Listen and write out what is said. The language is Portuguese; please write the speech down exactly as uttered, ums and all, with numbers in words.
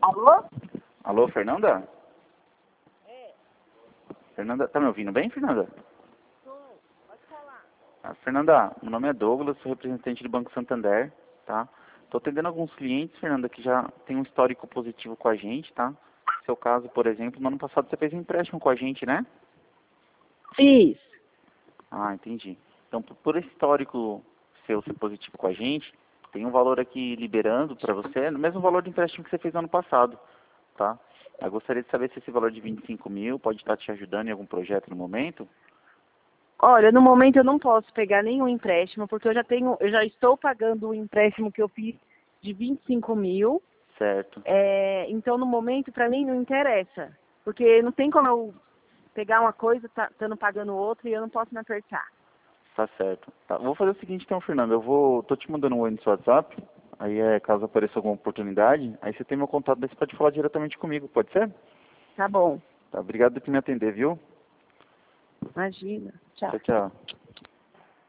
Alô? Alô, Fernanda? É, Fernanda, tá me ouvindo bem, Fernanda? tô. Pode falar. Ah, Fernanda, meu nome é Douglas, sou representante do Banco Santander, tá? Tô atendendo alguns clientes, Fernanda, que já tem um histórico positivo com a gente, tá? Seu caso, por exemplo, no ano passado você fez um empréstimo com a gente, né? Fiz. Ah, entendi. Então, por por esse histórico seu ser positivo com a gente, tem um valor aqui liberando para você, no mesmo valor de empréstimo que você fez no ano passado, tá? Eu gostaria de saber se esse valor de vinte e cinco mil pode estar te ajudando em algum projeto no momento. Olha, no momento eu não posso pegar nenhum empréstimo, porque eu já tenho, eu já estou pagando o empréstimo que eu fiz de vinte e cinco mil. Certo. É, então, no momento, para mim, não interessa. Porque não tem como eu pegar uma coisa, tá, estando pagando outra, e eu não posso me apertar. Tá certo. Tá, vou fazer o seguinte então, Fernando. Eu vou. Tô te mandando um oi no seu WhatsApp. Aí é caso apareça alguma oportunidade, aí você tem meu contato, daí você pode falar diretamente comigo, pode ser? Tá bom. Tá, obrigado por me atender, viu? Imagina. Tchau. Tchau, tchau.